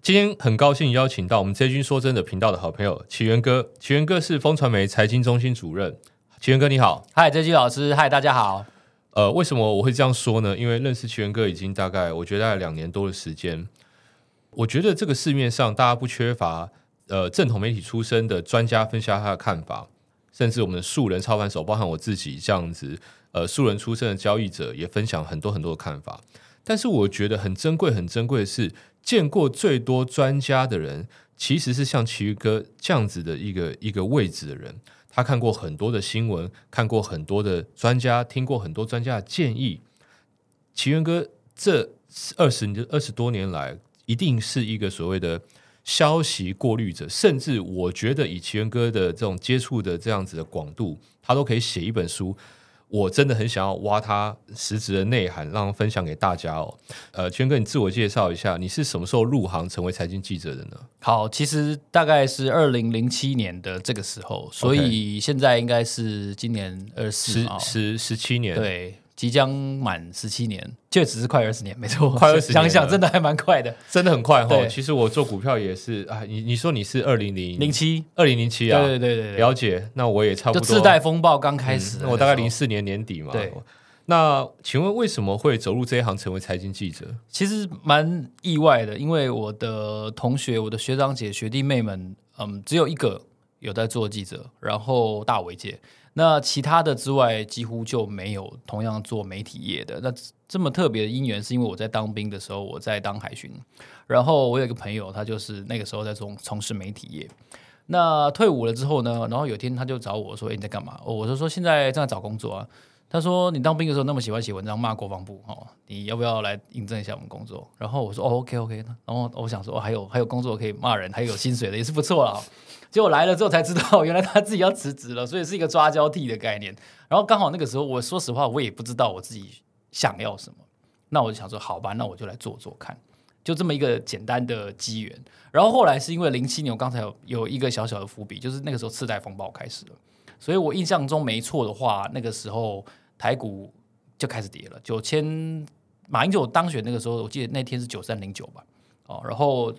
今天很高兴邀请到我们 J 君说真的频道的好朋友奇源哥。奇源哥是风传媒财经中心主任。奇源哥你好。 嗨 J 君老师，嗨大家好。 为什么我会这样说呢？因为认识奇源哥已经大概2年多的时间。我觉得这个市面上大家不缺乏正统媒体出身的专家分享他的看法，甚至我们的素人操盘手，包含我自己这样子素人出身的交易者也分享很多很多的看法。但是我觉得很珍贵的是，见过最多专家的人其实是像奇源哥这样子的一个位置的人。他看过很多的新闻，看过很多的专家，听过很多专家的建议。奇源哥这20多年来一定是一个所谓的消息过滤者，甚至我觉得以奇源哥的这种接触的这样子的广度，他都可以写一本书。我真的很想要挖他实质的内涵，让他分享给大家哦。奇源哥，你自我介绍一下，你是什么时候入行成为财经记者的呢？ 好，其实大概是2007年的这个时候，所以现在应该是今年 17年， 对，即将满17年，确实是快20年，没错， 快20年， 想想真的还蛮快的， 真的很快哈。其实我做股票也是啊，你说你是2007啊？ 对， 了解。那我也差不多， 就次贷风暴刚开始， 我大概04年年底嘛。 对。 那请问为什么会走入这一行成为财经记者？ 其实蛮意外的，因为我的同学、我的学长姐、学弟妹们，只有一个有在做记者，然后大我一届。那其他的之外，几乎就没有同样做媒体业的。那这么特别的因缘，是因为我在当兵的时候，我在当海巡，然后我有一个朋友，他就是那个时候在从事媒体业。那退伍了之后呢，然后有一天他就找我说：“你在干嘛？”我就说：“现在正在找工作啊。”他说：“你当兵的时候那么喜欢写文章骂国防部，你要不要来应征一下我们工作？”然后我说：“OK。”然后我想说：“还有工作可以骂人，还有薪水的，也是不错啦。”结果来了之后才知道，原来他自己要辞职了，所以是一个抓交替的概念。然后刚好那个时候，我说实话，我也不知道我自己想要什么。那我就想说，好吧，那我就来做做看，就这么一个简单的机缘。然后后来是因为07年，我刚才有一个小小的伏笔，就是那个时候次贷风暴开始了，所以我印象中没错的话，那个时候台股就开始跌了。马英九当选那个时候，我记得那天是9309吧，然后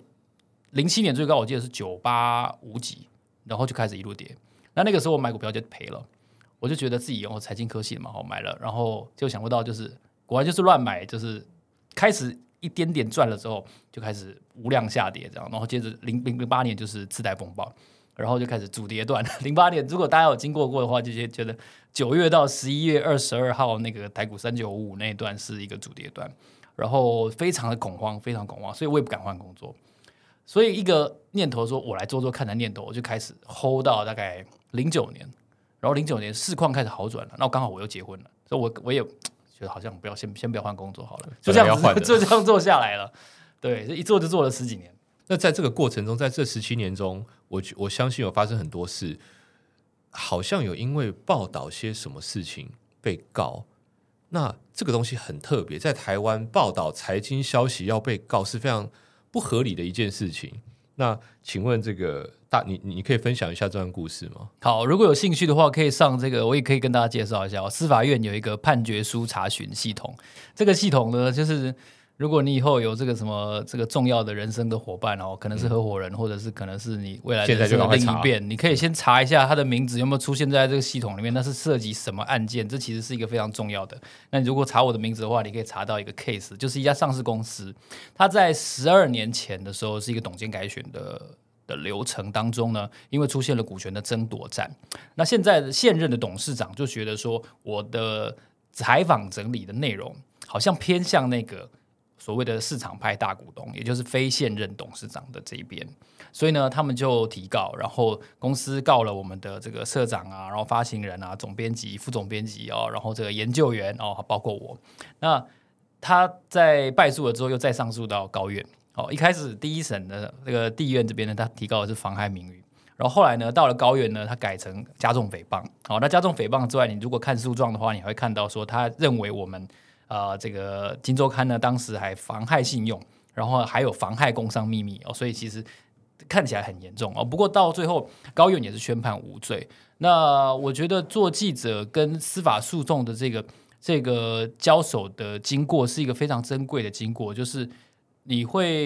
07年最高我记得是9850几，然后就开始一路跌。那个时候我买股票就赔了，我就觉得自己财经科系嘛，买了，然后就想不到就是果然就是乱买，就是开始一点点赚了之后，就开始无量下跌这样，然后接着08年就是次贷风暴。然后就开始主跌段。08年，如果大家有经过的话，就觉得9月到11月22号那个台股3955那一段是一个主跌段，然后非常的恐慌，非常恐慌，所以我也不敢换工作。所以一个念头说我来做做看的念头，我就开始 hold 到大概09年，然后09年市况开始好转了，那刚好我又结婚了，所以我也觉得好像先不要换工作好了，就这样做下来了。对，一做就做了10几年。 那在这个过程中，在这17年中，我相信有发生很多事，好像有因为报道些什么事情被告。那这个东西很特别，在台湾报道财经消息要被告是非常不合理的一件事情。那请问这个你可以分享一下这段故事吗？ 好，如果有兴趣的话，可以上这个，我也可以跟大家介绍一下司法院有一个判决书查询系统。这个系统呢，就是如果你以后有这个什么这个重要的人生的伙伴可能是合伙人，或者是可能是你未来的人生的另一遍，你可以先查一下他的名字有没有出现在这个系统里面，那是涉及什么案件，这其实是一个非常重要的。那你如果查我的名字的话，你可以查到一个 case， 就是一家上市公司，它在12年前的时候是一个董监改选的流程当中呢，因为出现了股权的争夺战，那现任的董事长就觉得说，我的采访整理的内容好像偏向那个所谓的市场派大股东，也就是非现任董事长的这一边，所以呢，他们就提告，然后公司告了我们的这个社长啊，然后发行人啊，总编辑、副总编辑然后这个研究员包括我。那他在败诉了之后，又再上诉到高院。一开始第一审的这个地院这边呢，他提告的是妨害名誉，然后后来呢，到了高院呢，他改成加重诽谤。那加重诽谤之外，你如果看诉状的话，你会看到说，他认为我们这个《金周刊》呢，当时还妨害信用，然后还有妨害工商秘密所以其实看起来很严重不过到最后高院也是宣判无罪。那我觉得做记者跟司法诉讼的这个交手的经过是一个非常珍贵的经过，就是你会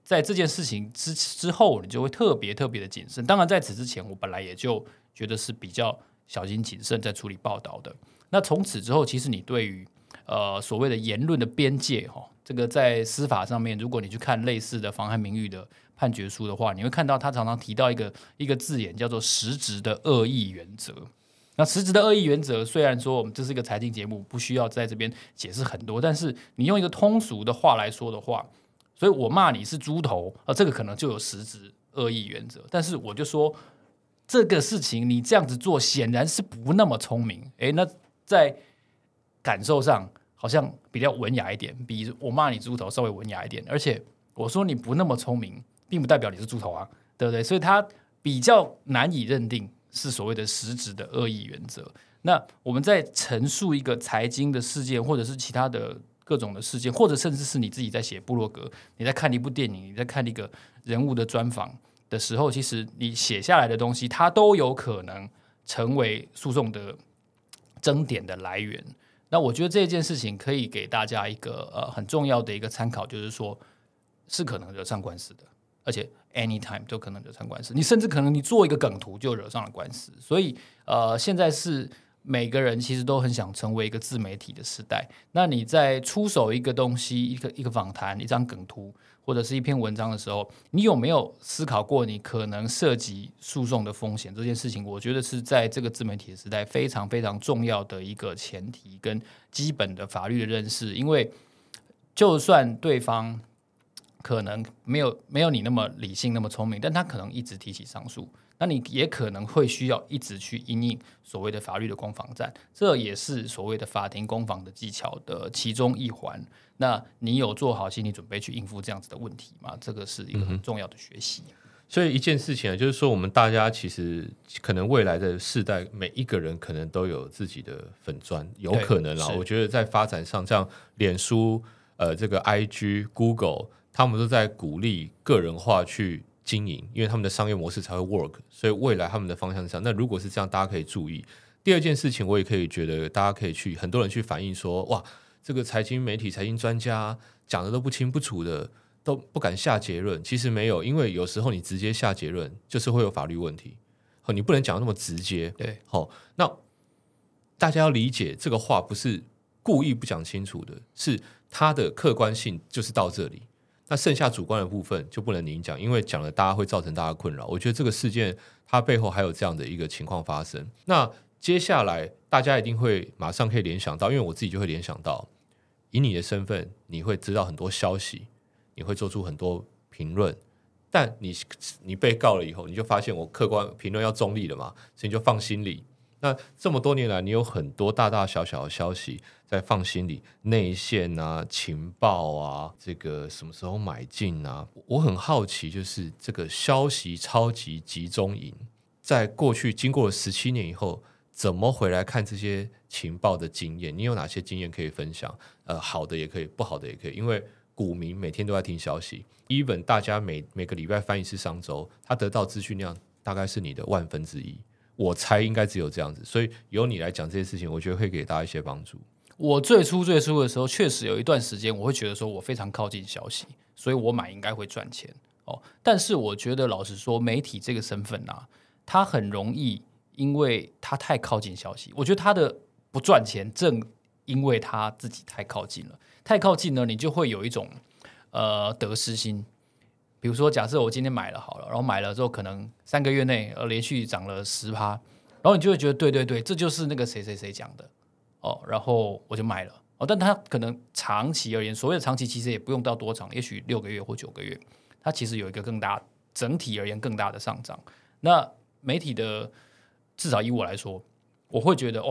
在这件事情之后，你就会特别的谨慎。当然，在此之前，我本来也就觉得是比较小心谨慎在处理报道的。那从此之后，其实你对于所谓的言论的边界这个在司法上面，如果你去看类似的妨害名誉的判决书的话，你会看到他常常提到一个字眼叫做实质的恶意原则。那实质的恶意原则，虽然说我们这是一个财经节目，不需要在这边解释很多，但是你用一个通俗的话来说的话，所以我骂你是猪头，这个可能就有实质恶意原则。但是我就说这个事情你这样子做显然是不那么聪明，那在感受上好像比较文雅一点，比我骂你猪头稍微文雅一点。而且我说你不那么聪明，并不代表你是猪头啊，对不对？所以他比较难以认定是所谓的实质的恶意原则。那我们在陈述一个财经的事件，或者是其他的各种的事件，或者甚至是你自己在写部落格，你在看一部电影，你在看一个人物的专访的时候，其实你写下来的东西，它都有可能成为诉讼的争点的来源。那我觉得这件事情可以给大家一个很重要的一个参考，就是说是可能惹上官司的，而且 anytime 都可能惹上官司。你甚至可能你做一个梗图就惹上了官司。所以现在是每个人其实都很想成为一个自媒体的时代。那你在出手一个东西，一个访谈，一张梗图，或者是一篇文章的时候，你有没有思考过你可能涉及诉讼的风险？这件事情我觉得是在这个自媒体的时代非常非常重要的一个前提跟基本的法律的认识。因为就算对方可能没有你那么理性那么聪明，但他可能一直提起上诉，那你也可能会需要一直去因应所谓的法律的攻防战，这也是所谓的法庭攻防的技巧的其中一环。那你有做好心理准备去应付这样子的问题吗？这个是一个很重要的学习。 所以一件事情就是说，我们大家其实可能未来的世代，每一个人可能都有自己的粉专，有可能啦。我觉得在发展上，这样脸书、这个 IG、Google， 他们都在鼓励个人化去经营，因为他们的商业模式才会 work， 所以未来他们的方向是这样。那如果是这样，大家可以注意。第二件事情，我也可以觉得大家可以去，很多人去反映说，哇，这个财经媒体、财经专家讲的都不清不楚的，都不敢下结论。其实没有，因为有时候你直接下结论，就是会有法律问题。你不能讲那么直接。 对， 那大家要理解，这个话不是故意不讲清楚的，是它的客观性就是到这里。那剩下主观的部分就不能您讲，因为讲了大家会造成大家困扰。我觉得这个事件它背后还有这样的一个情况发生。那接下来大家一定会马上可以联想到，因为我自己就会联想到，以你的身份，你会知道很多消息，你会做出很多评论，但你被告了以后，你就发现我客观评论要中立的嘛，所以你就放心里。那这么多年来，你有很多大大小小的消息在放心里，内线啊、情报啊，这个什么时候买进啊？我很好奇，就是这个消息超级集中营，在过去经过了17年以后，怎么回来看这些情报的经验？你有哪些经验可以分享？好的也可以，不好的也可以，因为股民每天都在听消息 ，even 大家每个礼拜翻一次商周，他得到资讯量大概是你的1/1000。我猜应该只有这样子，所以由你来讲这些事情，我觉得会给大家一些帮助。 我最初的时候，确实有一段时间，我会觉得说我非常靠近消息，所以我买应该会赚钱但是我觉得，老实说，媒体这个身份它很容易，因为它太靠近消息。我觉得它的不赚钱，正因为它自己太靠近了。太靠近呢，你就会有一种得失心。比如说，假设我今天买了好了，然后买了之后，可能3个月内连续涨了10%，然后你就会觉得对，这就是那个谁谁谁讲的然后我就买了但它可能长期而言，所谓的长期其实也不用到多长，也许6个月或9个月，它其实有一个更大，整体而言更大的上涨。那媒体的至少以我来说，我会觉得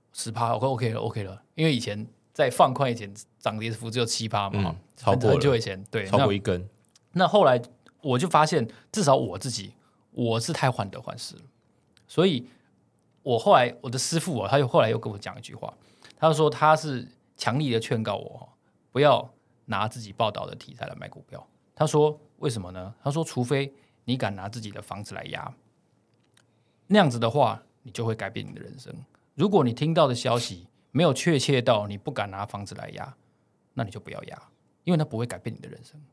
10% OK 了，因为以前在放宽以前涨跌幅只有7%嘛， 超过了很久以前，对， 超过一根。 那后来我就发现，至少我自己我是太患得患失了，所以我的师父他后来又跟我讲一句话，他说他是强力的劝告我不要拿自己报道的题材来买股票。他说为什么呢？他说除非你敢拿自己的房子来押，那样子的话你就会改变你的人生。如果你听到的消息没有确切到你不敢拿房子来押，那你就不要押，因为它不会改变你的人生。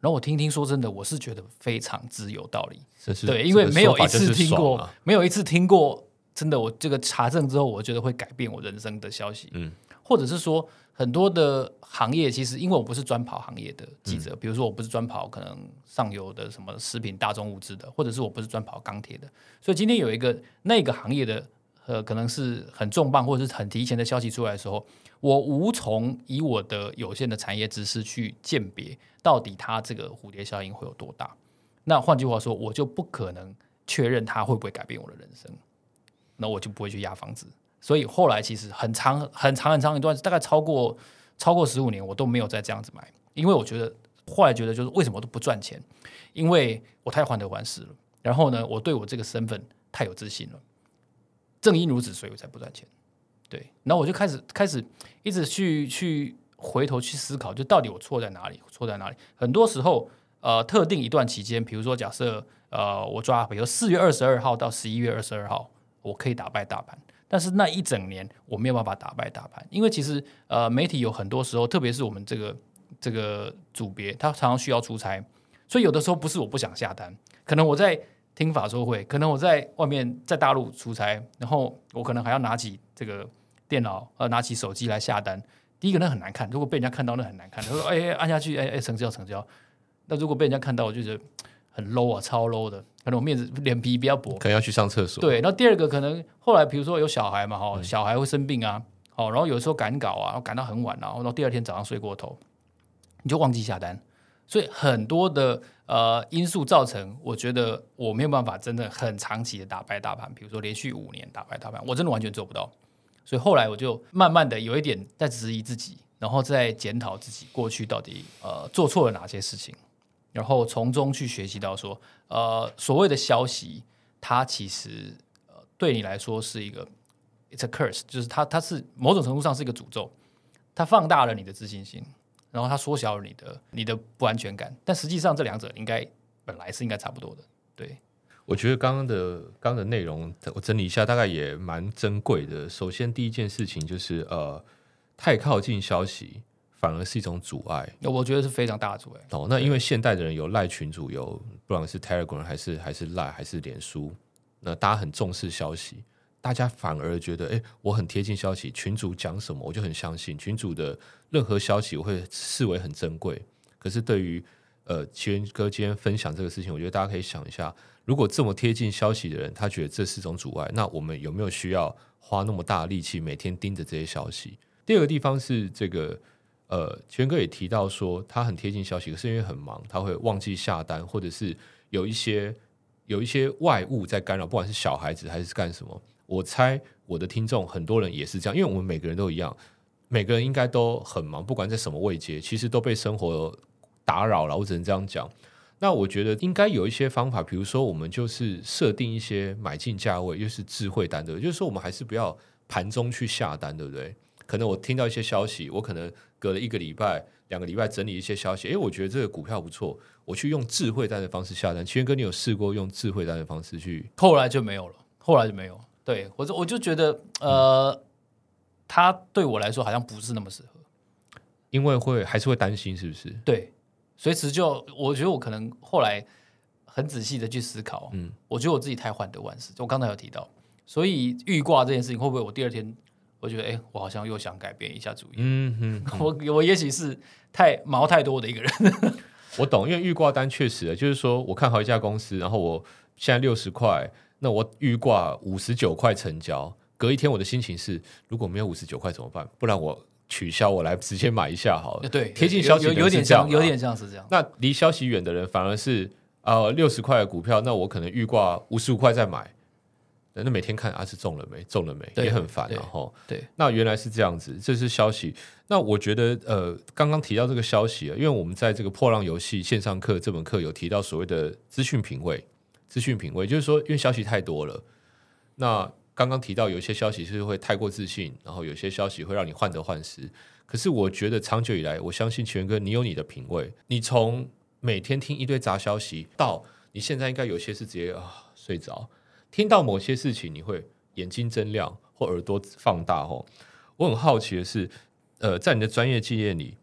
然后我听听，说真的，我是觉得非常之有道理。 是对，因为没有一次听过， 啊、 没有一次听过，真的，我这个查证之后，我觉得会改变我人生的消息。或者是说很多的行业，其实因为我不是专跑行业的记者，比如说我不是专跑可能上游的什么食品、大宗物资的，或者是我不是专跑钢铁的，所以今天有一个那个行业的可能是很重磅或者是很提前的消息出来的时候，我无从以我的有限的产业知识去鉴别到底它这个蝴蝶效应会有多大。那换句话说，我就不可能确认它会不会改变我的人生，那我就不会去压房子。所以后来其实很长一段，大概超过15年，我都没有再这样子买，因为我觉得后来觉得就是为什么都不赚钱，因为我太患得患失了。然后呢，我对我这个身份太有自信了，正因如此，所以我才不赚钱。对，然后我就开始一直去回头去思考，就到底我错在哪里？很多时候，特定一段期间，比如说假设我抓，比如4月22号到11月22号，我可以打败大盘。但是那一整年我没有办法打败大盘，因为其实媒体有很多时候，特别是我们这个组别，它常常需要出差，所以有的时候不是我不想下单，可能我在听法说会，可能我在外面在大陆出差，然后我可能还要拿起这个电脑拿起手机来下单。第一个那很难看，如果被人家看到那很难看，他说按下去成交。那如果被人家看到，我就觉得很 low 啊，超 low 的，可能我脸皮比较薄， 可能要去上厕所。 对，然后第二个可能后来比如说有小孩嘛，小孩会生病啊，然后有时候赶稿啊，赶到很晚啊，然后第二天早上睡过头，你就忘记下单，所以很多的因素造成，我觉得我没有办法真的很长期的打败大盘，比如说连续5年打败大盘，我真的完全做不到。所以后来我就慢慢的有一点在质疑自己，然后再检讨自己过去到底做错了哪些事情，然后从中去学习到说，所谓的消息，它其实对你来说是一个 it's a curse， 就是它是某种程度上是一个诅咒，它放大了你的自信心，然后它缩小了你的不安全感，但实际上这两者本来是应该差不多的，对。 我觉得刚刚的内容我整理一下，大概也蛮珍贵的。首先第一件事情就是太靠近消息反而是一种阻碍， 我觉得是非常大的阻碍。 那因为现代的人有赖群组，有不管是 Telegram 还是赖还是脸书，那大家很重视消息，大家反而觉得我很贴近消息，群组讲什么我就很相信，群组的任何消息我会视为很珍贵。可是对于奇源哥今天分享这个事情，我觉得大家可以想一下，如果这么贴近消息的人他觉得这是种阻碍，那我们有没有需要花那么大的力气每天盯着这些消息？第二个地方是这个奇源哥也提到说他很贴近消息，可是因为很忙他会忘记下单，或者是有一些外物在干扰，不管是小孩子还是干什么。我猜我的听众很多人也是这样，因为我们每个人都一样，每个人应该都很忙，不管在什么位阶，其实都被生活打扰了，我只能这样讲。那我觉得应该有一些方法，比如说我们就是设定一些买进价位，又是智慧单的，就是说我们还是不要盘中去下单，对不对？可能我听到一些消息，我可能隔了1个礼拜、2个礼拜整理一些消息，我觉得这个股票不错，我去用智慧单的方式下单。奇源哥，你有试过用智慧单的方式去？ 后来就没有了。对，我就觉得它对我来说好像不是那么适合， 因为还是会担心，是不是？ 对。随时我觉得我可能后来很仔细的去思考，我觉得我自己太患得患失，我刚才有提到，所以预挂这件事情会不会我第二天我觉得我好像又想改变一下主意，我也许是毛太多的一个人。 我懂，因为预挂单确实就是说我看好一家公司，然后我现在60块，那我预挂59块成交，隔一天我的心情是如果没有59块怎么办？不然我取消，我来直接买一下好了。 对， 贴近消息有点像是这样。 那离消息远的人反而是60块的股票，那我可能预挂55块再买，那每天看是中了没，也很烦。然后对， 那原来是这样子，这是消息。那我觉得刚刚提到这个消息因为我们在这个破浪游戏线上课这门课有提到所谓的资讯品味，就是说因为消息太多了，那刚刚提到有一些消息是会太过自信，然后有些消息会让你患得患失。可是我觉得长久以来，我相信奇源哥你有你的品味，你从每天听一堆杂消息到你现在应该有些是直接睡着，听到某些事情你会眼睛睁亮或耳朵放大。我很好奇的是在你的专业经验里，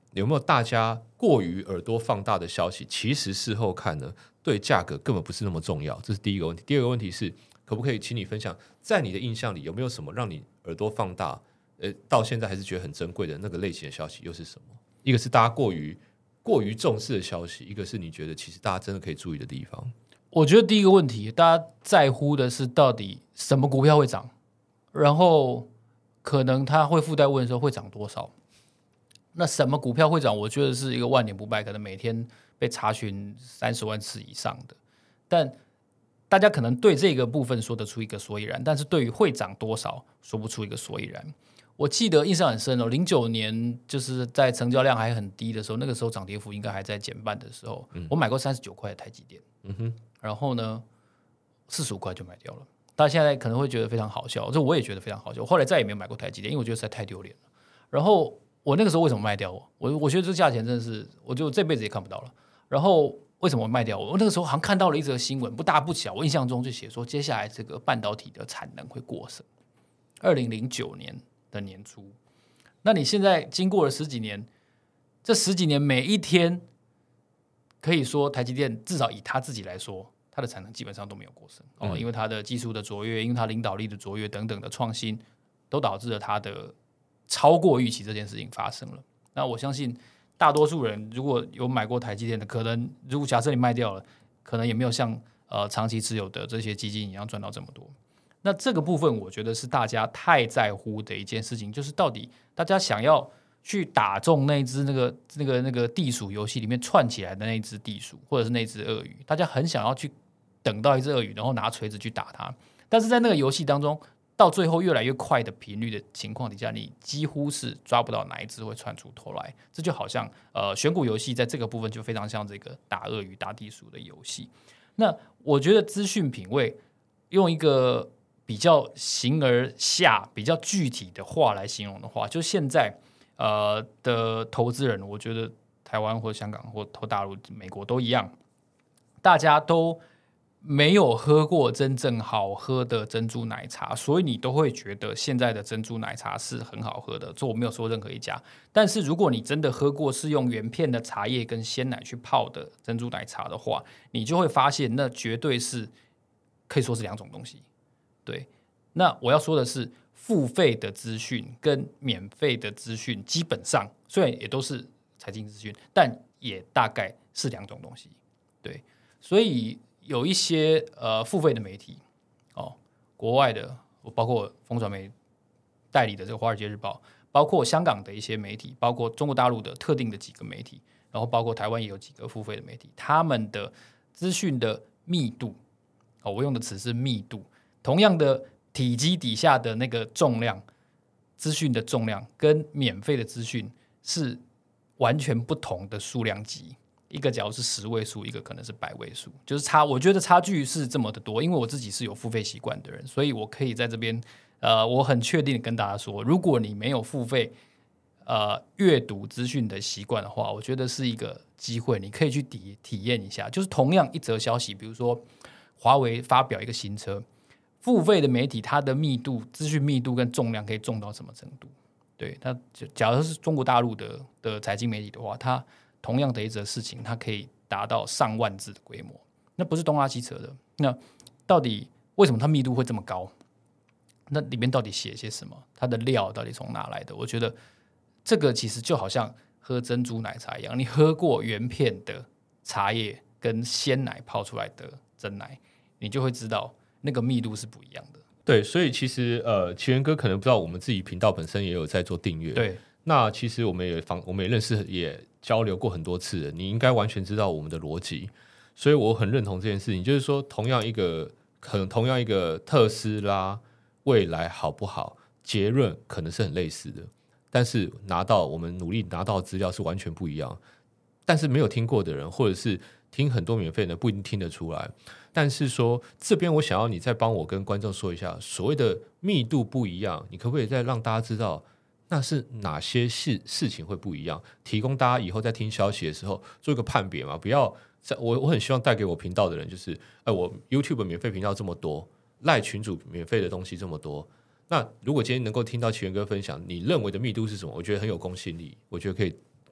有没有大家过于耳朵放大的消息，其实事后看呢，对价格根本不是那么重要，这是第一个问题。第二个问题是，可不可以请你分享，在你的印象里有没有什么让你耳朵放大，到现在还是觉得很珍贵的那个类型的消息又是什么？一个是大家过于重视的消息，一个是你觉得其实大家真的可以注意的地方。 我觉得第一个问题，大家在乎的是到底什么股票会涨，然后可能他会附带问说会涨多少。那什么股票会涨？我觉得是一个万年不败，可能每天被查询30万次以上的。但大家可能对这个部分说得出一个所以然，但是对于会涨多少说不出一个所以然。我记得印象很深哦，09年就是在成交量还很低的时候，那个时候涨跌幅应该还在减半的时候，我买过39块的台积电，然后呢45块就卖掉了。大家现在可能会觉得非常好笑，这我也觉得非常好笑。我后来再也没有买过台积电，因为我觉得实在太丢脸了。然后我那个时候为什么卖掉我觉得这价钱真的是，我就这辈子也看不到了。然后为什么卖掉我那个时候好像看到了一则新闻，不大不小，我印象中就写说接下来这个半导体的产能会过剩。2009年的年初，那你现在经过了10几年，这10几年每一天，可以说台积电至少以他自己来说，它的产能基本上都没有过剩因为它的技术的卓越，因为它领导力的卓越等等的创新，都导致了它的超过预期这件事情发生了。那我相信大多数人如果有买过台积电的，可能如果假设你卖掉了，可能也没有像长期持有的这些基金一样赚到这么多。那这个部分我觉得是大家太在乎的一件事情，就是到底大家想要去打中那只那个地鼠游戏里面串起来的那只地鼠，或者是那只鳄鱼，大家很想要去等到一只鳄鱼，然后拿锤子去打它。但是在那个游戏当中，到最后越来越快的频率的情况底下，你几乎是抓不到哪一只会窜出头来。这就好像选股游戏在这个部分就非常像这个打鳄鱼打地鼠的游戏。那我觉得资讯品味用一个比较形而下、比较具体的话来形容的话，就现在的投资人，我觉得台湾或香港或大陆、美国都一样，大家都没有喝过真正好喝的珍珠奶茶，所以你都会觉得现在的珍珠奶茶是很好喝的。这我没有说任何一家，但是如果你真的喝过是用原片的茶叶跟鲜奶去泡的珍珠奶茶的话，你就会发现那绝对是可以说是两种东西。对，那我要说的是，付费的资讯跟免费的资讯基本上虽然也都是财经资讯，但也大概是两种东西。对，所以有一些付费的媒体国外的，包括风传媒代理的这个《华尔街日报》，包括香港的一些媒体，包括中国大陆的特定的几个媒体，然后包括台湾也有几个付费的媒体，他们的资讯的密度我用的词是密度。同样的体积底下的那个重量，资讯的重量跟免费的资讯是完全不同的数量级。一个假如是10位数，一个可能是100位数，就是我觉得差距是这么的多。因为我自己是有付费习惯的人，所以我可以在这边我很确定的跟大家说，如果你没有付费阅读资讯的习惯的话，我觉得是一个机会，你可以去体验一下。就是同样一则消息，比如说华为发表一个新车，付费的媒体它的密度、资讯密度跟重量可以重到什么程度？对，它假如是中国大陆的财经媒体的话，它同样的一则事情，它可以达到上万字的规模，那不是东拉西扯的。那到底为什么它密度会这么高？那里面到底写些什么？它的料到底从哪来的？我觉得这个其实就好像喝珍珠奶茶一样，你喝过原片的茶叶跟鲜奶泡出来的真奶，你就会知道那个密度是不一样的。 对，所以其实奇源哥可能不知道，我们自己频道本身也有在做订阅。对，那其实我们也认识，也交流过很多次了，你应该完全知道我们的逻辑，所以我很认同这件事情。就是说，同样一个特斯拉未来好不好，结论可能是很类似的，但是我们努力拿到的资料是完全不一样。但是没有听过的人，或者是听很多免费的，不一定听得出来。但是说这边我想要你再帮我跟观众说一下，所谓的密度不一样，你可不可以再让大家知道那是哪些事情会不一样，提供大家以后在听消息的时候做一个判别嘛？不要我很希望带给我频道的人就是我 YouTube 免费频道这么多，赖群组免费的东西这么多，那如果今天能够听到奇源哥分享你认为的密度是什么，我觉得很有公信力，我觉得可以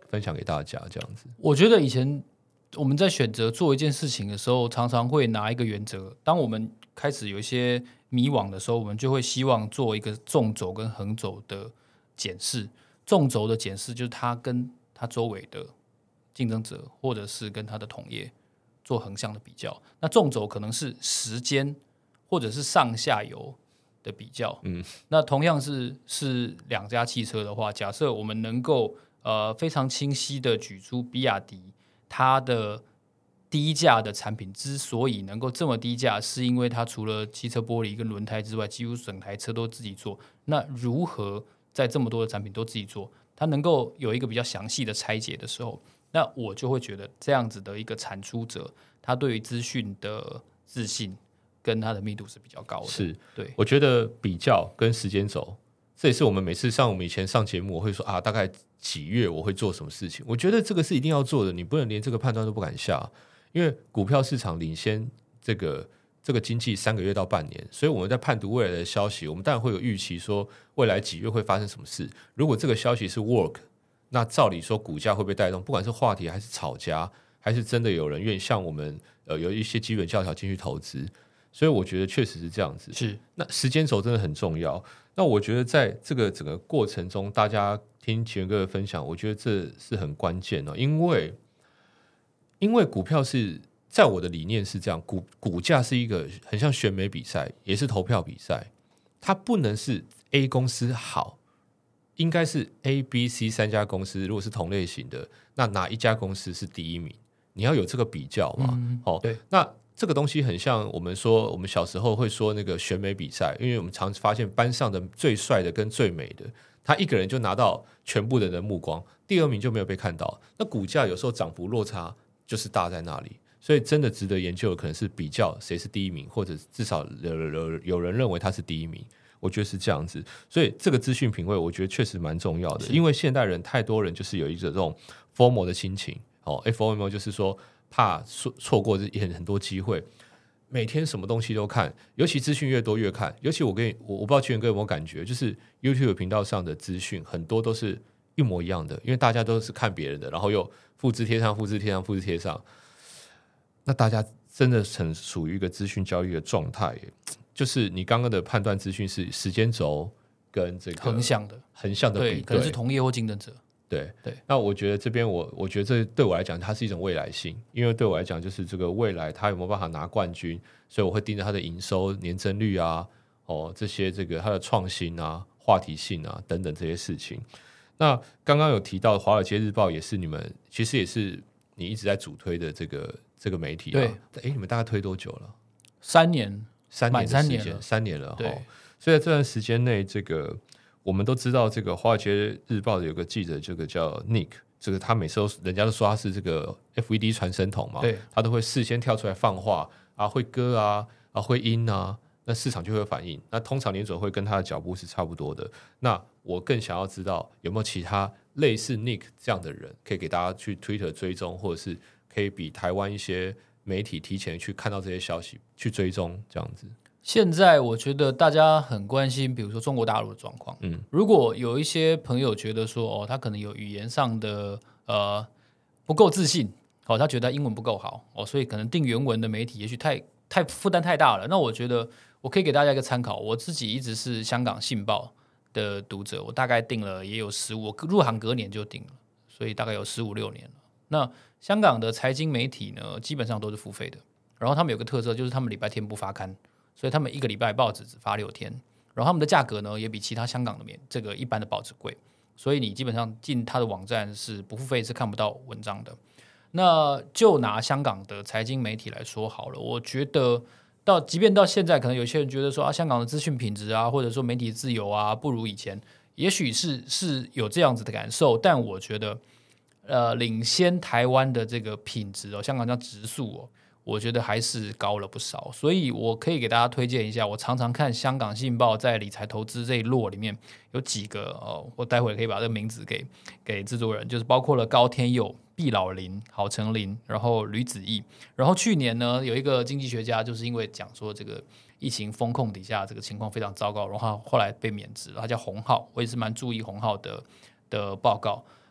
分享给大家这样子。 我觉得以前我们在选择做一件事情的时候，常常会拿一个原则，当我们开始有一些迷惘的时候，我们就会希望做一个纵轴跟横轴的检视。纵轴的检视就是它跟它周围的竞争者或者是跟它的同业做横向的比较，那纵轴可能是时间或者是上下游的比较。那同样是两家汽车的话，假设我们能够非常清晰的举出比亚迪它的低价的产品之所以能够这么低价，是因为它除了汽车玻璃跟轮胎之外，几乎整台车都自己做。那如何在这么多的产品都自己做，它能够有一个比较详细的拆解的时候，那我就会觉得这样子的一个产出者，他对于资讯的自信跟他的密度是比较高的。 是， 对， 我觉得比较跟时间轴，这也是我们每次我们以前上节目，我会说大概几月我会做什么事情。我觉得这个是一定要做的，你不能连这个判断都不敢下，因为股票市场领先这个经济3个月到半年，所以我们在判读未来的消息，我们当然会有预期说未来几月会发生什么事。如果这个消息是 work， 那照理说股价会被带动，不管是话题还是炒家，还是真的有人愿意像我们有一些基本教条进去投资，所以我觉得确实是这样子。 是， 那时间轴真的很重要。那我觉得在这个整个过程中，大家听奇源哥的分享，我觉得这是很关键的，因为股票是在我的理念是这样，股价是一个很像选美比赛，也是投票比赛，它不能是 A 公司好。应该是 A、B、C 3家公司，如果是同类型的，那哪一家公司是第一名？你要有这个比较嘛。 对。 那这个东西很像我们说，我们小时候会说那个选美比赛，因为我们常发现班上的最帅的跟最美的，他一个人就拿到全部人的目光，第2名就没有被看到。那股价有时候涨幅落差就是大在那里，所以真的值得研究的可能是比较谁是第1名，或者至少有人认为他是第1名。我觉得是这样子，所以这个资讯品味我觉得确实蛮重要的，因为现代人太多人就是有一种这种 FOMO 的心情。FOMO 就是说怕错过很多机会，每天什么东西都看，尤其资讯越多越看。尤其我不知道奇源哥有没有感觉，就是 YouTube 频道上的资讯很多都是一模一样的，因为大家都是看别人的，然后又复制贴上复制贴上复制贴上，那大家真的很属于一个资讯交易的状态耶。就是你刚刚的判断资讯是时间轴跟这个横向的比对， 可能是同业或竞争者。 对，那我觉得这边我觉得这对我来讲它是一种未来性，因为对我来讲就是这个未来它有没有办法拿冠军，所以我会盯着它的营收年增率啊，这些这个它的创新啊、话题性啊等等这些事情。那刚刚有提到《华尔街日报》也是你们其实也是你一直在主推的这个媒体啊。对，你们大概推多久了 ？3年。 的时间，3年了。 对， 所以在这段时间内，这个我们都知道，这个《华尔街日报》的有个记者，这个叫 Nick， 这个他每次都人家都说他是这个 FED 传声筒嘛， 对， 他都会事先跳出来放话啊，会歌啊，会音啊，那市场就会有反应。那通常联准会跟他的脚步是差不多的。那我更想要知道有没有其他类似 Nick 这样的人，可以给大家去 Twitter 追踪，或者是可以比台湾一些媒体提前去看到这些消息，去追踪这样子。 现在我觉得大家很关心，比如说中国大陆的状况。如果有一些朋友觉得说，他可能有语言上的不够自信，他觉得他英文不够好，所以可能订原文的媒体也许太负担太大了。那我觉得我可以给大家一个参考，我自己一直是香港信报的读者，我大概订了也有15，入行隔年就订了，所以大概有15、16年了。那香港的财经媒体呢，基本上都是付费的，然后他们有个特色，就是他们礼拜天不发刊，所以他们一个礼拜报纸只发6天，然后他们的价格呢也比其他香港的这个一般的报纸贵，所以你基本上进他的网站是不付费是看不到文章的。那就拿香港的财经媒体来说好了，我觉得即便到现在，可能有些人觉得说香港的资讯品质啊，或者说媒体自由啊不如以前，也许是有这样子的感受，但我觉得领先台湾的这个品质香港叫质素我觉得还是高了不少，所以我可以给大家推荐一下，我常常看香港信报在理财投资这一摞里面有几个我待会可以把这个名字给制作人，就是包括了高天佑、毕老林、郝成林，然后吕子毅，然后去年呢有一个经济学家就是因为讲说这个疫情风控底下这个情况非常糟糕，然后后来被免职了，他叫洪浩，我也是蛮注意洪浩的报告。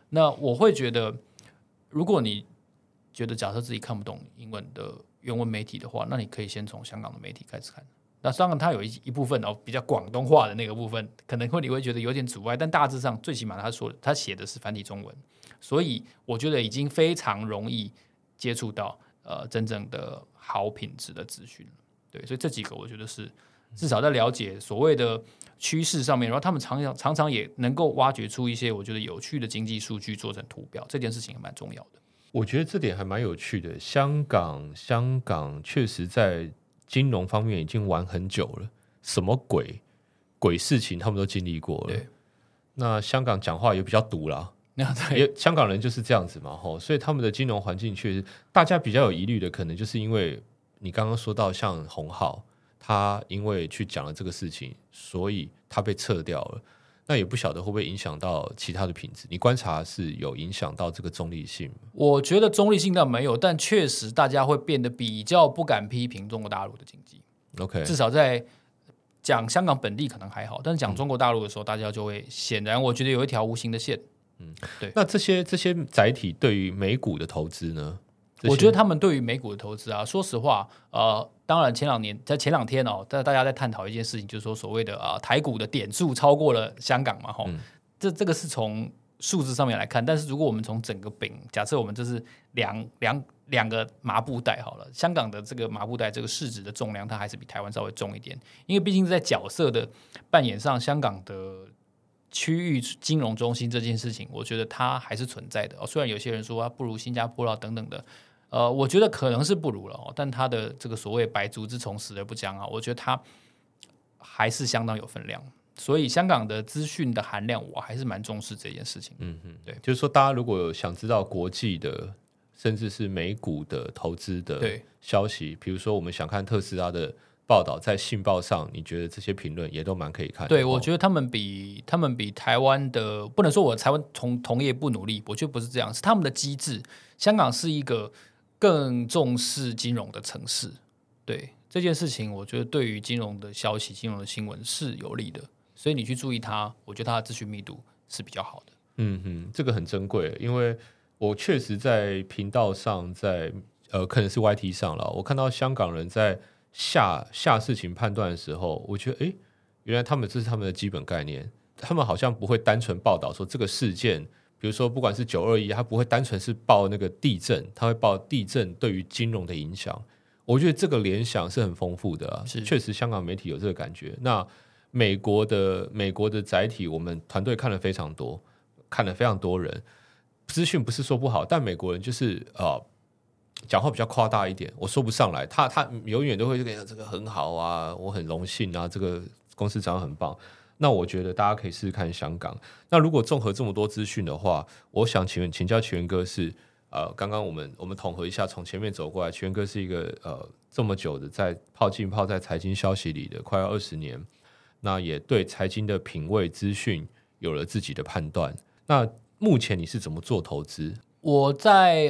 那我会觉得，如果你觉得假设自己看不懂英文的原文媒体的话，那你可以先从香港的媒体开始看。那当然它有一部分比较广东话的那个部分，可能你会觉得有点阻碍，但大致上最起码他写的是繁体中文，所以我觉得已经非常容易接触到真正的好品质的资讯。对，所以这几个我觉得是至少在了解所谓的趋势上面，然后他们常常也能够挖掘出一些我觉得有趣的经济数据做成图表，这件事情也蛮重要的。 我觉得这点还蛮有趣的。香港确实在金融方面已经玩很久了，什么鬼事情他们都经历过了。那香港讲话也比较毒啦，也香港人就是这样子嘛，所以他们的金融环境确实大家比较有疑虑的，可能就是因为你刚刚说到像鸿浩，他因为去讲了这个事情，所以他被撤掉了。那也不晓得会不会影响到其他的品质？你观察是有影响到这个中立性吗？ 我觉得中立性倒没有，但确实大家会变得比较不敢批评中国大陆的经济。 OK， 至少在讲香港本地可能还好，但是讲中国大陆的时候，大家就会显然我觉得有一条无形的线。对。 那这些载体对于美股的投资呢？ 我觉得他们对于美股的投资啊，说实话，当然前两天大家在探讨一件事情，就是说所谓的台股的点数超过了香港嘛，这个是从数字上面来看，但是如果我们从整个饼，假设我们这是两个麻布袋好了，香港的这个麻布袋这个市值的重量，它还是比台湾稍微重一点，因为毕竟在角色的扮演上，香港的区域金融中心这件事情，我觉得它还是存在的。虽然有些人说不如新加坡等等的。我觉得可能是不如了，但他的这个所谓百足之虫死而不僵啊，我觉得他还是相当有分量。所以香港的资讯的含量，我还是蛮重视这件事情。对， 就是说，大家如果想知道国际的，甚至是美股的投资的消息，比如说我们想看特斯拉的报道，在信报上，你觉得这些评论也都蛮可以看的。 对，我觉得他们比台湾的，不能说我台湾同业不努力，我觉得不是这样，是他们的机制。香港是一个更重视金融的城市，对这件事情，我觉得对于金融的消息、金融的新闻是有利的，所以你去注意它，我觉得它的资讯密度是比较好的。 这个很珍贵，因为我确实在频道上，在可能是 YT 上了，我看到香港人在下事情判断的时候，我觉得原来这是他们的基本概念，他们好像不会单纯报道说这个事件。比如说，不管是921，他不会单纯是报那个地震，他会报地震对于金融的影响。我觉得这个联想是很丰富的确实香港媒体有这个感觉。那美国的载体，我们团队看了非常多，看了非常多人，资讯不是说不好，但美国人就是讲话比较夸大一点，我说不上来，他永远都会跟这个很好啊，我很荣幸啊，这个公司长得很棒。那我觉得大家可以试试看香港。那如果综合这么多资讯的话，我想请教奇源哥是刚刚我们统合一下，从前面走过来，奇源哥是一个这么久的在浸泡在财经消息里的快要20年，那也对财经的品味资讯有了自己的判断。那目前你是怎么做投资？ 我在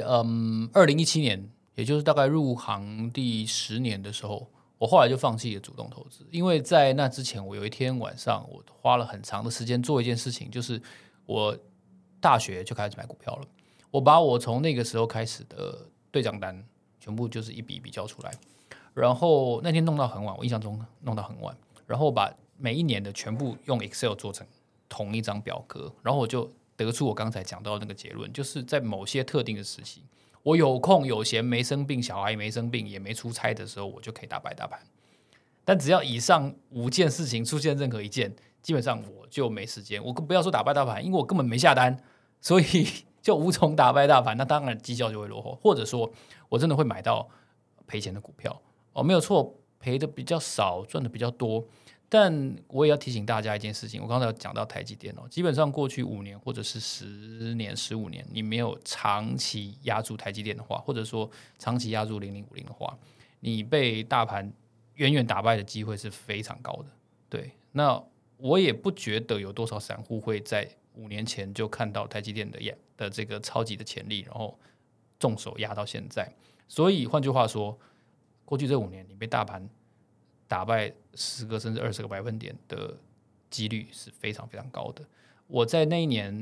2017年，也就是大概入行第10年的时候。我后来就放弃了主动投资，因为在那之前，我有一天晚上，我花了很长的时间做一件事情，就是我大学就开始买股票了。我把我从那个时候开始的对账单全部就是一笔一笔交出来，然后那天弄到很晚，我印象中弄到很晚，然后把每一年的全部用 Excel 做成同一张表格，然后我就得出我刚才讲到的那个结论，就是在某些特定的时期。我有空有闲没生病，小孩没生病也没出差的时候，我就可以打败大盘。但只要以上5件事情出现任何一件，基本上我就没时间。我不要说打败大盘，因为我根本没下单，所以就无从打败大盘。那当然绩效就会落后，或者说我真的会买到赔钱的股票。没有错，赔的比较少，赚的比较多。但我也要提醒大家一件事情，我刚才有讲到台积电基本上过去5年或者是10年、15年，你没有长期压住台积电的话，或者说长期压住0050的话，你被大盘远远打败的机会是非常高的。对，那我也不觉得有多少散户会在5年前就看到台积电的这个超级的潜力，然后重手压到现在。所以换句话说，过去这5年你被大盘打败10个甚至20个百分点的几率是非常非常高的。我在那一年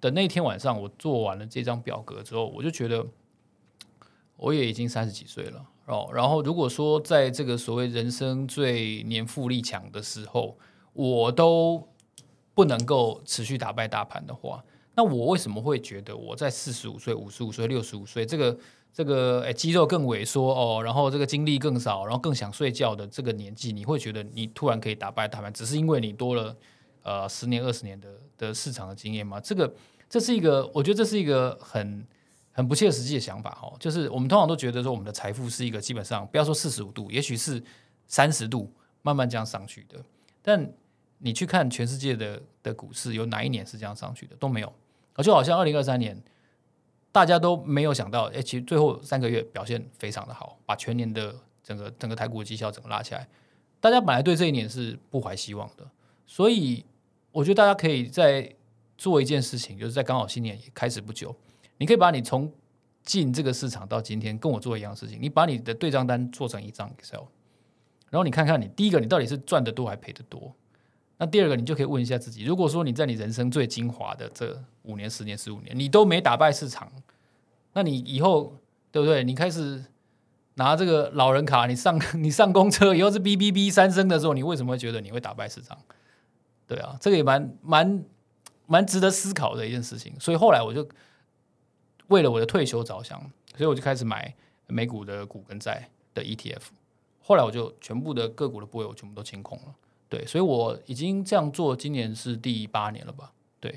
的那天晚上，我做完了这张表格之后，我就觉得我也已经30几岁了然后如果说在这个所谓人生最年富力强的时候，我都不能够持续打败大盘的话，那我为什么会觉得我在45岁、55岁、65岁这个肌肉更萎缩然后这个精力更少，然后更想睡觉的这个年纪，你会觉得你突然可以打败大盘，只是因为你多了10年、20年的市场的经验吗？这是一个，我觉得这是一个很不切实际的想法就是我们通常都觉得说，我们的财富是一个基本上不要说45度，也许是30度慢慢这样上去的，但你去看全世界的股市，有哪一年是这样上去的？都没有。就好像2023年，大家都没有想到，其实最后3个月表现非常的好，把全年的整个台股的绩效整个拉起来。大家本来对这一年是不怀希望的，所以我觉得大家可以再做一件事情，就是在刚好新年也开始不久，你可以把你从进这个市场到今天跟我做一样的事情，你把你的对账单做成一张 Excel， 然后你看看你第一个你到底是赚得多还赔得多。那第二个，你就可以问一下自己，如果说你在你人生最精华的这5年、10年、15年，你都没打败市场，那你以后对不对？你开始拿这个老人卡，你上公车以后是哔哔哔3声的时候，你为什么会觉得你会打败市场？对啊，这个也蛮值得思考的一件事情。所以后来我就为了我的退休着想，所以我就开始买美股的股跟债的 ETF。后来我就全部的个股的部位我全部都清空了。对，所以我已经这样做，今年是第8年了吧？对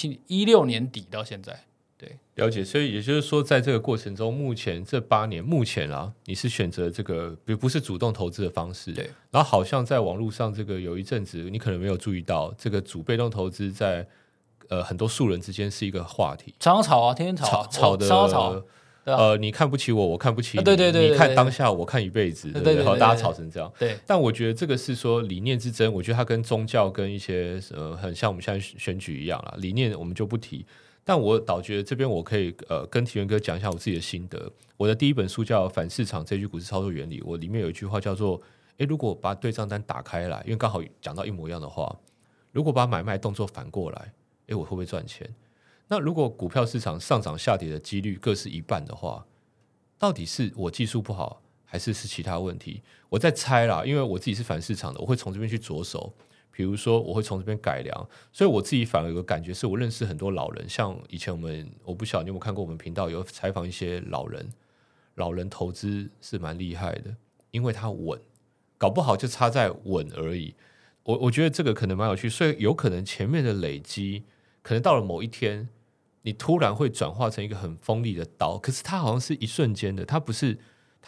，16年底到现在，对， 了解。所以也就是说，在这个过程中，目前这8年，目前你是选择这个不是主动投资的方式， 对。 然后好像在网络上这个有一阵子，你可能没有注意到，这个主被动投资在很多素人之间是一个话题， 常常吵啊，天天吵的， 吵。 你看不起我，我看不起你， 对， 你看当下，我看一辈子，对不对？然后大家吵成这样。 对， 但我觉得这个是说理念之争，我觉得它跟宗教跟一些很像我们现在选举一样啦，理念我们就不提。但我倒觉得这边我可以跟提元哥讲一下我自己的心得。我的第一本书叫《反市场这句股市操作原理》，我里面有一句话叫做：如果把对账单打开来，因为刚好讲到一模一样的话，如果把买卖动作反过来，我会不会赚钱？那如果股票市场上涨下跌的几率各是一半的话，到底是我技术不好，还是其他问题？我在猜啦，因为我自己是反市场的，我会从这边去着手。比如说，我会从这边改良，所以我自己反而有个感觉是，我认识很多老人，像以前我不晓得你有没有看过我们频道有采访一些老人投资是蛮厉害的，因为他稳，搞不好就差在稳而已。我觉得这个可能蛮有趣，所以有可能前面的累积，可能到了某一天，你突然会转化成一个很锋利的刀，可是它好像是一瞬间的，它不是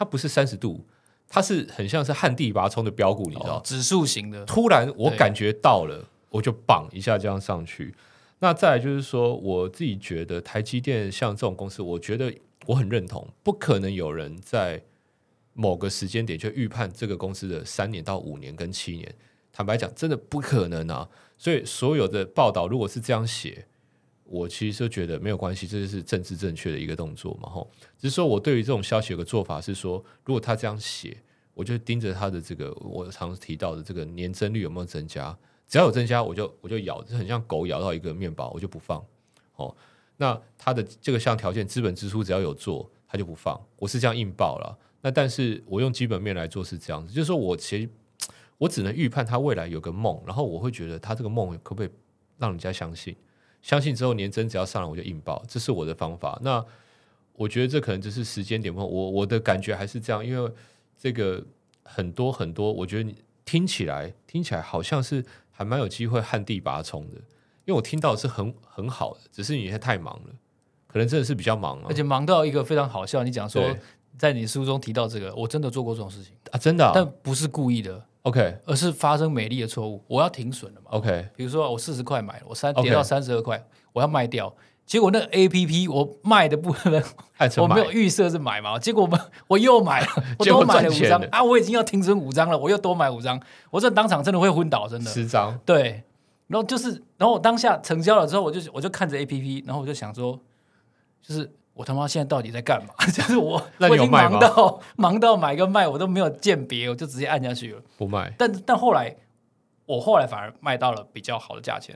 30度，它是很像是旱地拔葱的标股，你知道， 指数型的。 突然我感觉到了，我就棒一下这样上去。那再来就是说，我自己觉得台积电像这种公司，我觉得我很认同，不可能有人在某个时间点就预判这个公司的3年到5年跟7年。坦白讲，真的不可能啊！所以所有的报道如果是这样写，我其实就觉得没有关系，这就是政治正确的一个动作嘛。只是说我对于这种消息有个做法是说，如果他这样写，我就盯着他的这个我常提到的这个年增率有没有增加，只要有增加，我就咬，很像狗咬到一个面包，我就不放。那他的这个项条件，资本支出只要有做，他就不放。我是这样硬报了。那但是我用基本面来做是这样子，就是说我只能预判他未来有个梦，然后我会觉得他这个梦可不可以让人家相信？相信之后年增只要上来我就硬报，这是我的方法。那我觉得这可能只是时间点，我的感觉还是这样，因为这个很多，我觉得你听起来好像是还蛮有机会旱地拔葱的，因为我听到的是很好的，只是你太忙了，可能真的是比较忙而且忙到一个非常好笑。你讲说在你书中提到这个，我真的做过这种事情啊，真的啊？ 但不是故意的。 OK， 而是发生美丽的错误，我要停损了嘛 ？OK， 比如说我40块买了，我跌到32块，我要卖掉，结果那个 APP 我卖的部分我没有预设是买嘛，结果我又买了，我多买了5张啊，我已经要停损5张了，我又多买5张，我这当场真的会昏倒，真的 10张， 对，然后我当下成交了之后，我就看着 APP， 然后我就想说，就是我他妈现在到底在干嘛？就是我已经忙到买跟卖我都没有鉴别，我就直接按下去了， 不卖。 但我后来反而卖到了比较好的价钱，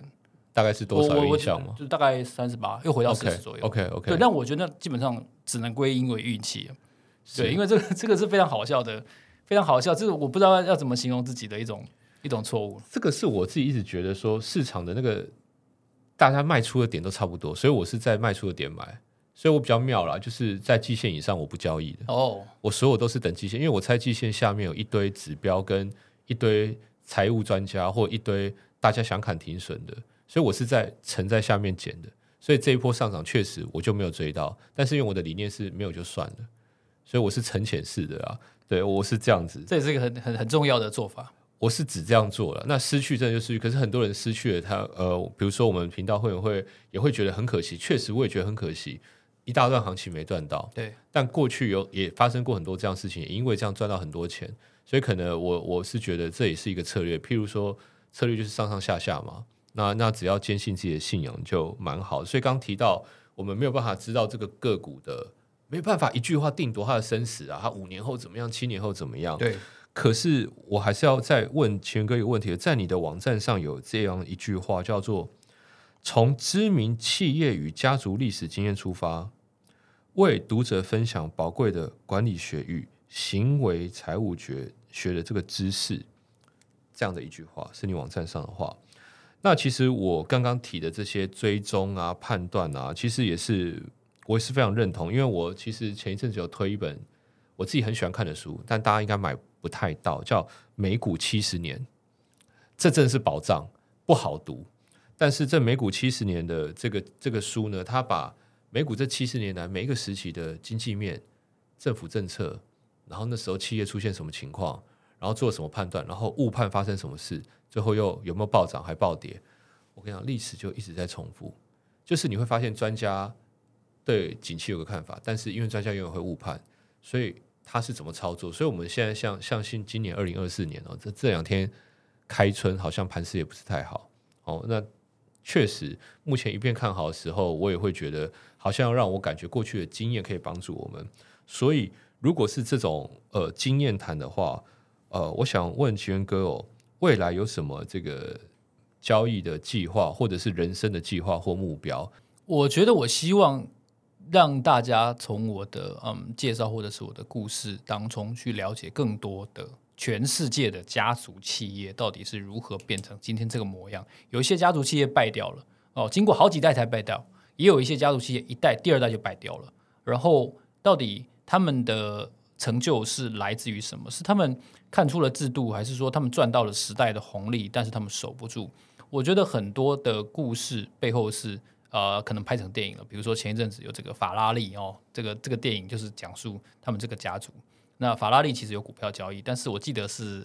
大概是多少有印象吗？ 就大概38，又回到40左右。 OK， 对，但我觉得基本上只能归因为运气。对，因为这个是非常好笑的，非常好笑，这是我不知道要怎么形容自己的一种错误。 这个是我自己一直觉得说，市场的那个大家卖出的点都差不多，所以我是在卖出的点买，所以我比较妙啦，就是在季线以上我不交易的。我所有都是等季线，因为我猜季线下面有一堆指标跟一堆财务专家或一堆大家想砍停损的，所以我是沉在下面捡的。所以这一波上涨确实我就没有追到，但是因为我的理念是没有就算了，所以我是沉潜式的啊。对，我是这样子， 这也是一个很重要的做法。 我是只这样做了，那失去真的就失去。可是很多人失去了他，比如说我们频道会员也会觉得很可惜，确实我也觉得很可惜，一大段行情没赚到。 对， 但过去也发生过很多这样的事情，也因为这样赚到很多钱，所以可能我是觉得这也是一个策略。譬如说策略就是上上下下嘛，那只要坚信自己的信仰就蛮好。所以刚提到我们没有办法知道这个个股的，没办法一句话定夺它的生死啊，它5年后怎么样，7年后怎么样？ 对。 可是我还是要再问乾哥一个问题，在你的网站上有这样一句话，叫做从知名企业与家族历史经验出发，为读者分享宝贵的管理学与行为财务学的这个知识，这样的一句话是你网站上的话。那其实我刚刚提的这些追踪啊、判断啊，其实我也是非常认同，因为我其实前一阵子有推一本我自己很喜欢看的书，但大家应该买不太到，叫《美股70年》，这真的是宝藏，不好读。但是这美股70年的这个书呢，它把美股这70年来每一个时期的经济面、政府政策，然后那时候企业出现什么情况，然后做什么判断，然后误判发生什么事，最后又有没有暴涨还暴跌，我跟你讲，历史就一直在重复。就是你会发现专家对景气有个看法，但是因为专家永远会误判，所以他是怎么操作？所以我们现在像今年2024年这2天开春好像盘势也不是太好那确实目前一片看好的时候，我也会觉得好像要让我感觉过去的经验可以帮助我们。所以如果是这种经验谈的话，我想问奇源哥未来有什么这个交易的计划，或者是人生的计划或目标？ 我觉得我希望让大家从我的介绍或者是我的故事当中去了解更多的全世界的家族企业到底是如何变成今天这个模样。有一些家族企业败掉了经过好几代才败掉，也有一些家族企业一代第二代就败掉了。然后到底他们的成就是来自于什么？是他们看出了制度，还是说他们赚到了时代的红利，但是他们守不住？我觉得很多的故事背后是可能拍成电影了。比如说前一阵子有这个法拉利这个电影就是讲述他们这个家族。那法拉利其实有股票交易，但是我记得是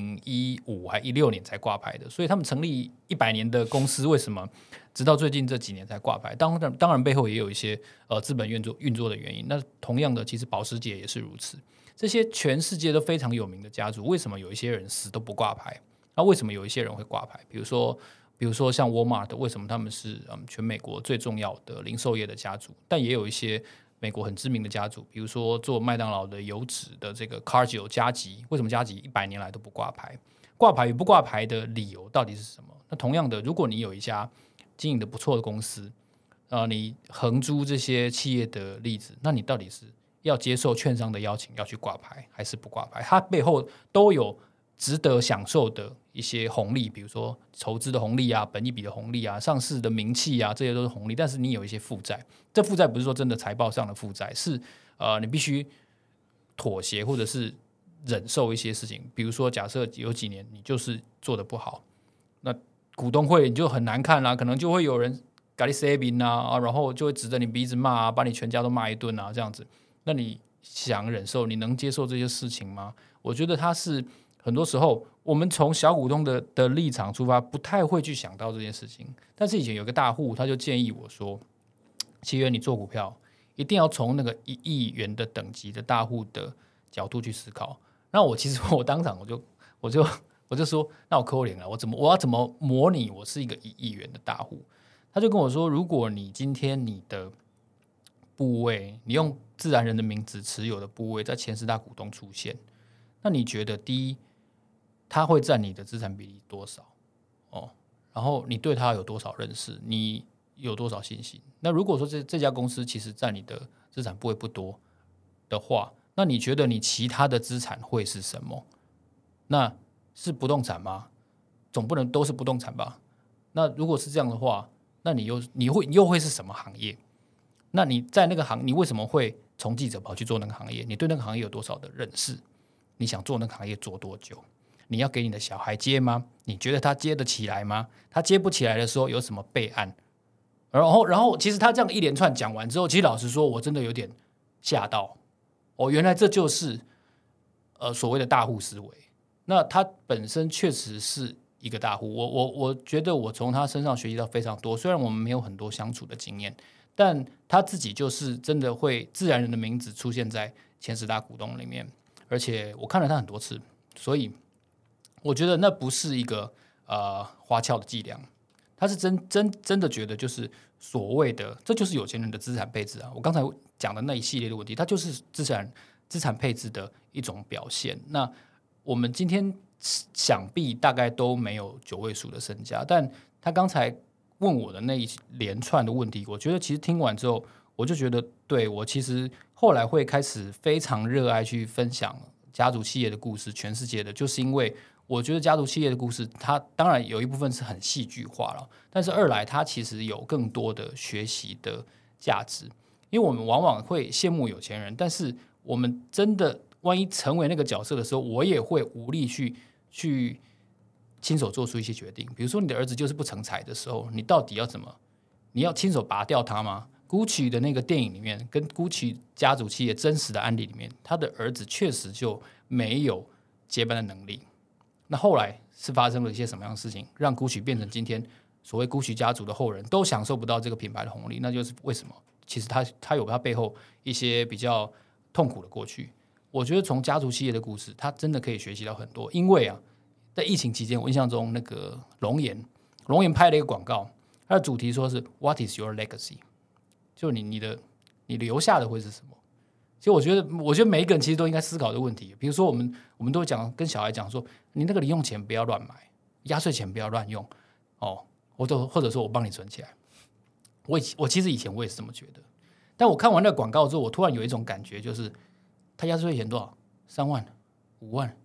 2015还16年才挂牌的，所以他们成立100年的公司，为什么直到最近这几年才挂牌？当然背后也有一些资本运作的原因。那同样的，其实保时捷也是如此。这些全世界都非常有名的家族，为什么有一些人死都不挂牌？那为什么有一些人会挂牌？比如说像 Walmart， 为什么他们是全美国最重要的零售业的家族？但也有一些美国很知名的家族，比如说做麦当劳的油脂的这个 Cargill 加吉，为什么加吉100年来都不挂牌？挂牌与不挂牌的理由到底是什么？那同样的，如果你有一家经营的不错的公司，你横租这些企业的例子，那你到底是要接受券商的邀请要去挂牌，还是不挂牌？它背后都有值得享受的一些红利，比如说筹资的红利啊、本益比的红利啊、上市的名气啊，这些都是红利。但是你有一些负债，这负债不是说真的财报上的负债，是你必须妥协或者是忍受一些事情。比如说假设有几年你就是做得不好，那股东会你就很难看啦，可能就会有人给你 saving 然后就会指着你鼻子骂把你全家都骂一顿这样子。那你想忍受，你能接受这些事情吗？我觉得它是很多时候我们从小股东的立场出发，不太会去想到这件事情。但是以前有个大户，他就建议我说，契约你做股票一定要从那个1亿元的等级的大户的角度去思考。那其实我当场我就说，那我可怜了，我要怎么模拟我是一个1亿元的大户？他就跟我说，如果你今天你的部位，你用自然人的名字持有的部位在前10大股东出现，那你觉得第一，它会占你的资产比例多少？ 然后你对他有多少认识，你有多少信心。那如果说这家公司其实占你的资产部位不多的话，那你觉得你其他的资产会是什么？那是不动产吗？总不能都是不动产吧？那如果是这样的话，那你又会是什么行业？那你在那个你为什么会从记者跑去做那个行业？你对那个行业有多少的认识？你想做那个行业做多久？你要给你的小孩接吗？你觉得他接得起来吗？他接不起来的时候有什么备案？然后其实他这样一连串讲完之后，其实老实说，我真的有点吓到。原来这就是所谓的大户思维。那他本身确实是一个大户，我觉得我从他身上学习到非常多。虽然我们没有很多相处的经验，但他自己就是真的会自然人的名字出现在前10大股东里面，而且我看了他很多次，所以我觉得那不是一个花俏的伎俩，他是真的觉得就是所谓的这就是有钱人的资产配置啊。我刚才讲的那一系列的问题，它就是资产配置的一种表现。那我们今天想必大概都没有9位数的身家，但他刚才问我的那一连串的问题，我觉得其实听完之后，我就觉得对我其实后来会开始非常热爱去分享家族企业的故事，全世界的，就是因为我觉得家族企业的故事，它当然有一部分是很戏剧化了，但是二来它其实有更多的学习的价值，因为我们往往会羡慕有钱人，但是我们真的万一成为那个角色的时候，我也会无力去亲手做出一些决定。比如说你的儿子就是不成才的时候，你到底要怎么？你要亲手拔掉他吗？Gucci 的那个电影里面，跟 Gucci 家族企业真实的案例里面，他的儿子确实就没有接班的能力。那后来是发生了一些什么样的事情，让 Gucci 变成今天所谓 Gucci 家族的后人都享受不到这个品牌的红利？那就是为什么？其实他有他背后一些比较痛苦的过去。我觉得从家族企业的故事，他真的可以学习到很多。因为在疫情期间，我印象中那个龙岩拍了一个广告，它的主题说是 What is your legacy？ 就你留下的会是什么？其实我觉得每一个人其实都应该思考这个问题。比如说我们都会跟小孩讲说，你那个零用钱不要乱买，压岁钱不要乱用或者说我帮你存起来。我其实以前我也是这么觉得，但我看完那个广告之后，我突然有一种感觉，就是他压岁钱多少？3万、5万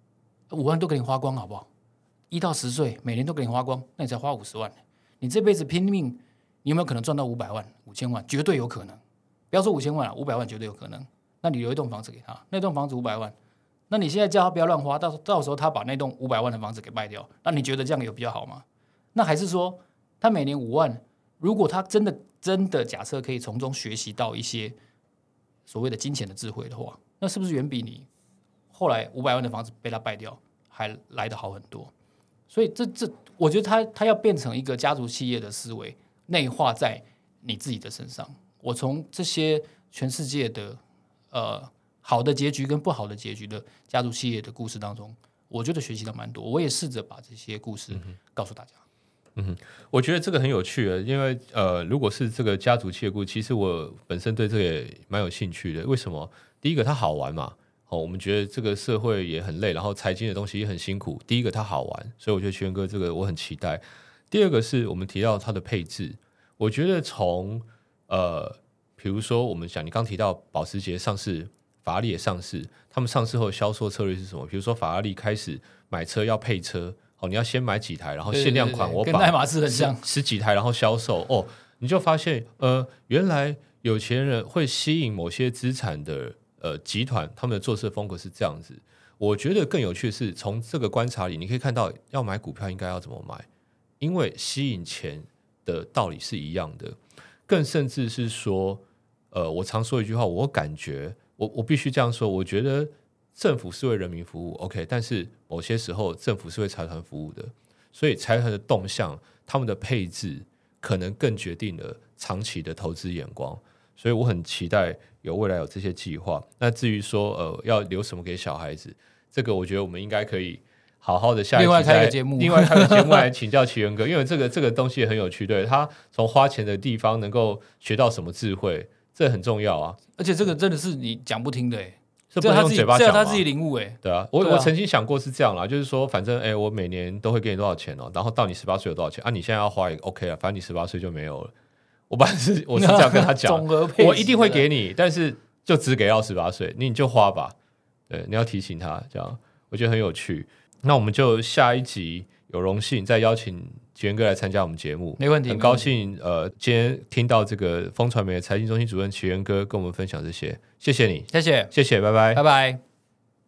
，5万都给你花光好不好？1到10岁每年都给你花光，那你才花50万。你这辈子拼命，你有没有可能赚到500万、5000万？绝对有可能。不要说5000万了，500万绝对有可能。那你留一栋房子给他，那栋房子500万，那你现在叫他不要乱花，到时候他把那栋500万的房子给卖掉，那你觉得这样有比较好吗？那还是说他每年5万，如果他真的假设可以从中学习到一些所谓的金钱的智慧的话，那是不是远比你后来500万的房子被他败掉还来得好很多？所以我觉得他要变成一个家族企业的思维，内化在你自己的身上。我从这些全世界的好的结局跟不好的结局的家族企业的故事当中，我觉得学习到蛮多。我也试着把这些故事告诉大家。 我觉得这个很有趣的，因为如果是这个家族企业故事，其实我本身对这个也蛮有兴趣的。为什么？第一个它好玩嘛，我们觉得这个社会也很累，然后财经的东西也很辛苦。第一个它好玩，所以我觉得奇源哥这个我很期待。第二个是我们提到它的配置，我觉得从比如说我们讲，你刚提到保时捷上市，法拉利也上市，他们上市后的销售策略是什么？比如说法拉利开始买车要配车，你要先买几台，然后限量款我把跟爱马仕很像十几台然后销售你就发现原来有钱人会吸引某些资产的集团，他们的做事风格是这样子。我觉得更有趣的是，从这个观察里，你可以看到要买股票应该要怎么买，因为吸引钱的道理是一样的。更甚至是说我常说一句话，我感觉我必须这样说，我觉得政府是为人民服务 OK， 但是某些时候政府是为财团服务的，所以财团的动向，他们的配置可能更决定了长期的投资眼光。所以我很期待未来有这些计划。那至于说要留什么给小孩子，这个我觉得我们应该可以好好的下一期另外开个节目来请教奇源哥，因为这个东西很有趣，对，他从花钱的地方能够学到什么智慧，这很重要啊。 而且这个真的是你讲不听的这不能用嘴巴讲吗？ 这他自己领悟对啊，我曾经想过是这样啦，就是说反正我每年都会给你多少钱哦，然后到你18岁有多少钱啊？你现在要花也 OK 了，反正你18岁就没有了。我是这样跟他讲，我一定会给你，但是就只给到18岁，你就花吧。对，你要提醒他，这样我觉得很有趣。那我们就下一集有荣幸再邀请吉元哥来参加我们节目， 没问题。 很高兴今天听到这个风传媒的财经中心主任吉元哥跟我们分享这些，谢谢你， 谢谢， 拜拜， 拜拜。